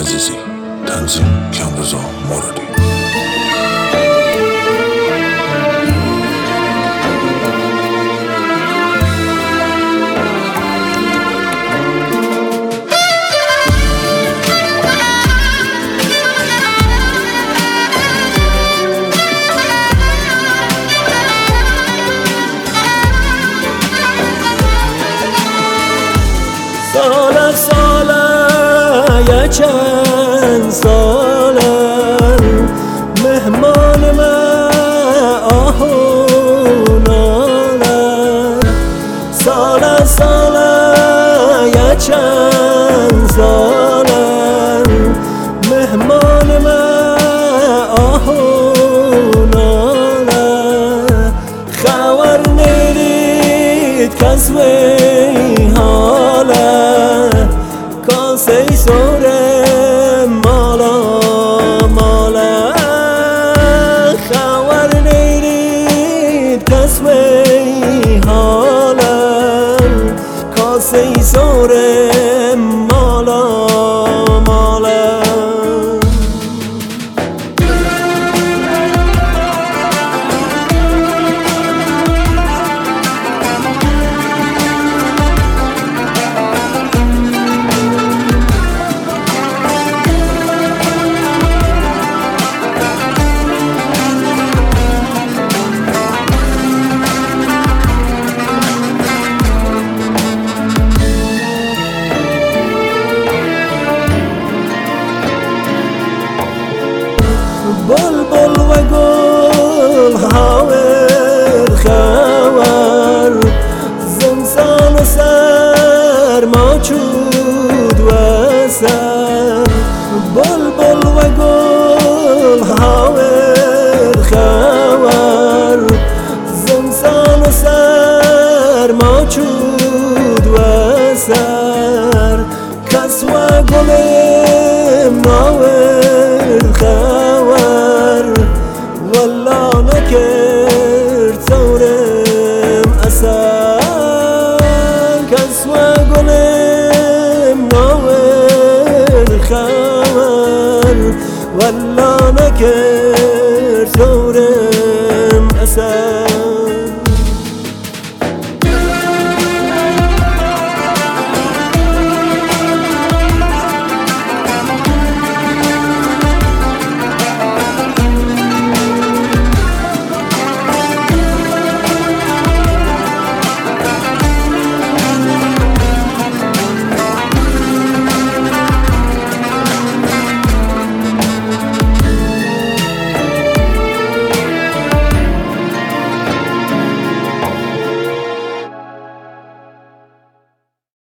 عزیزی. تنظیم کیانرضا مرادی. ساله چند ساله مهمان من آهوناله ساله چند ساله مهمان من آهوناله خبر نیرید کس وی حاله کاسه سوره مالا مالا خبر نیرید کس وی حالا کاسه سوره مالا مالا بلبل و گل هاور خور زمستان و سرما چود و سر بلبل و گل هاور خور زمستان و سرما چود و سر کس و گل ناور خور والله نکرد ثورم اثر کس و گلم ناور خور والله نکرد